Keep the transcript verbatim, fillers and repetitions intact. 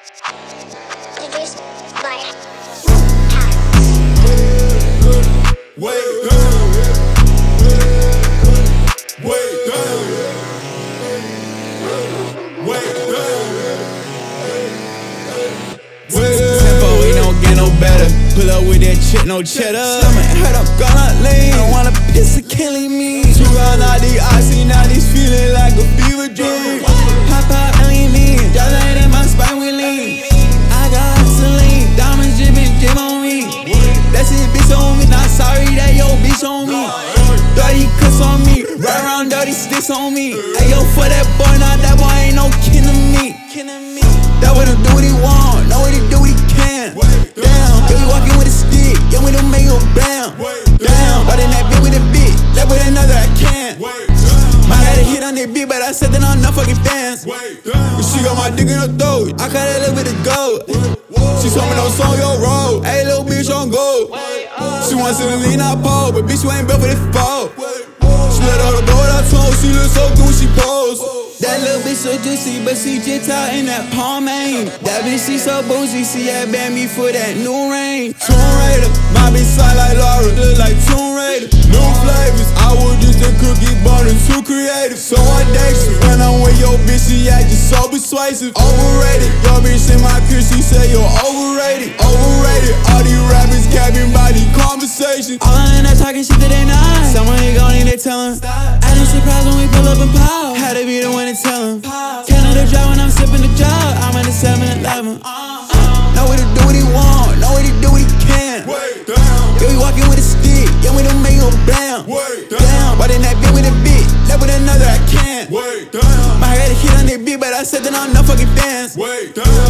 Produced by Wait down, wait down, wait down, wait down. Tempo, we don't get no better. Pull up with that chick, no cheddar. Stomach hurt, I'm gonna lean. Don't wanna piss, it can't leave me. Two round out the icy, now this feeling like a fever dream. Pop out, alien me. Just like in my spine, we lean. I got Celine, diamonds dripping, gym on me. That's it, bitch on me. Not sorry that yo bitch on me. Dirty cuss on me, right around dirty sticks on me. Hey yo, for that boy, now that boy ain't no kin to me. That what him do what he want, know what he do what he can. Damn, yeah, we walking with a stick, yeah, we don't make no bam. Damn, but in that bitch with a bitch, that with another I can't. Might had a hit on that bitch, but I said that I'm not fucking fans. But she got my dick in her throat, I cut a little bit of gold. She told me no song, yo, roll. Hey, little bitch, on go. She wants to lean out pole, but bitch, you ain't built for this fall. She let all the gold I told, she look so good when she pose. That little bitch so juicy, but she just out in that pomade. That bitch, she so bougie, she had banned me for that new rain. Tomb Raider, my bitch sound like Laura, look like Tomb Raider. New flavors, I was just a cookie butter, too creative. So audacious, when I'm with your bitch, she act just so persuasive. Overrated, your bitch in my crib, she say you're overrated. Overrated, all these rappers capping by these conversations. All in that talking shit that they not. Someone here gon' need to tell him. I ain't surprised when we pull up and pop. Had to be the one to tell him. Canada dry when I'm sipping the job. I'm at the seven eleven. Know what to do what he want. Know what he do what he can. Yeah, we walking with a stick. Yeah, we don't make no bam. Damn, but in that bitch with a bitch. That with another I can't. Might had a hit on that bitch, but I said that I'm not fucking fans.